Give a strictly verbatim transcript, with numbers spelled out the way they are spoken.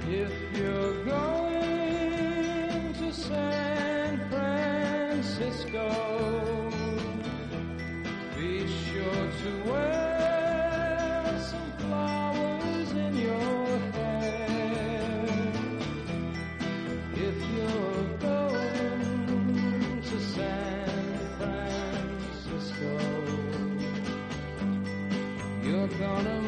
If you're going to San Francisco, be sure to wear some flowers in your hair. If you're going to San Francisco, you're gonna